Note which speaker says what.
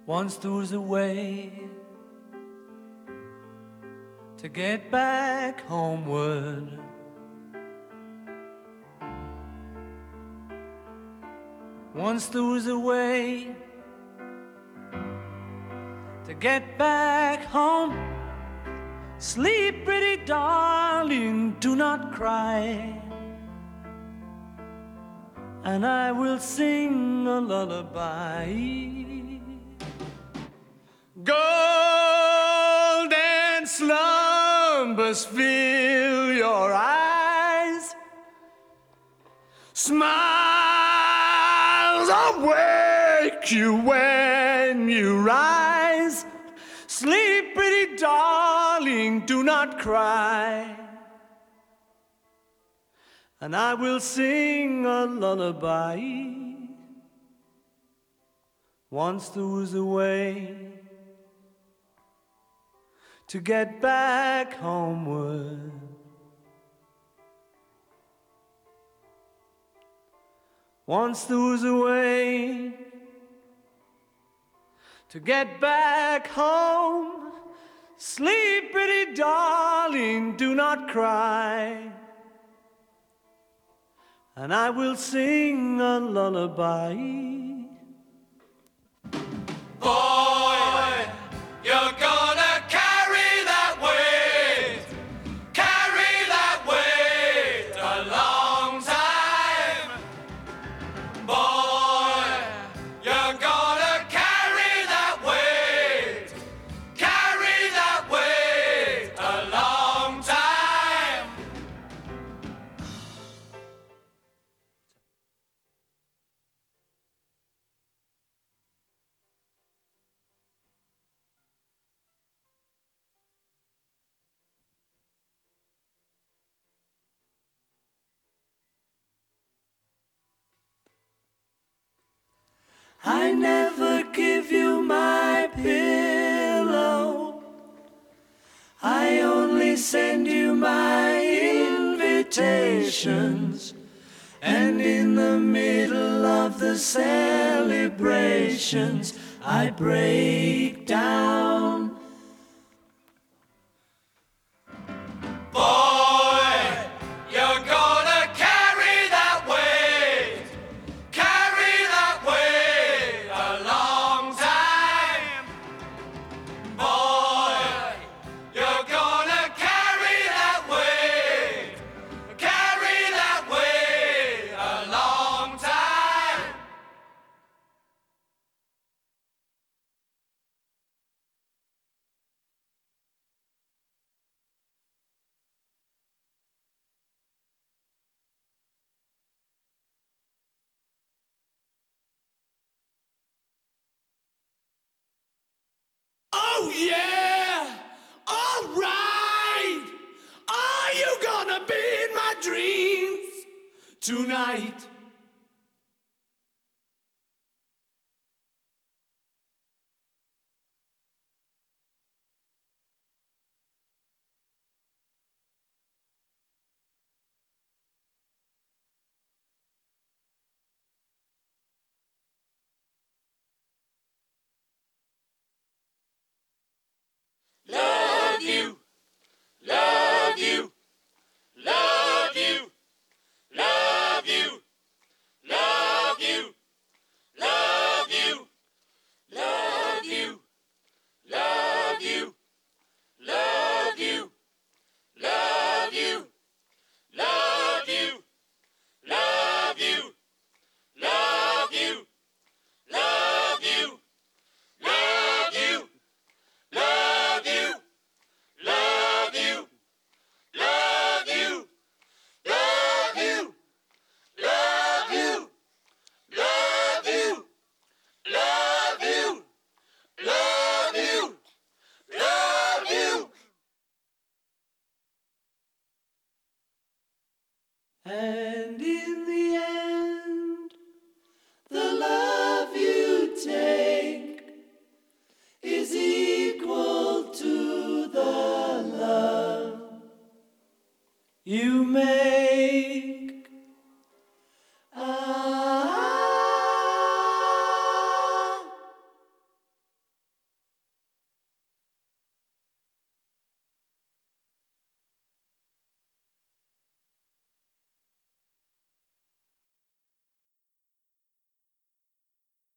Speaker 1: Once there was a way to get back homeward. Once there was a way to get back home. Sleep, pretty darling, do not cry, and I will sing a lullaby. Golden slumbers fill your eyes, smiles awake you when you rise. Sleep, pretty darling, do not cry, and I will sing a lullaby. Once there was a way to get back homeward. Once there was a way to get back home. Sleep, pretty darling, do not cry, and I will sing a lullaby.
Speaker 2: Boy, you're gonna carry that weight a long time. Boy, you're gonna carry that weight a long time.
Speaker 1: I never give you my pillow, I only send you my invitations. And in the middle of the celebrations, I break down.
Speaker 2: Boy, you're gonna carry that weight a long time. Boy, you're gonna carry that weight a long time.
Speaker 1: Oh yeah! All right! Are you gonna be in my dreams tonight?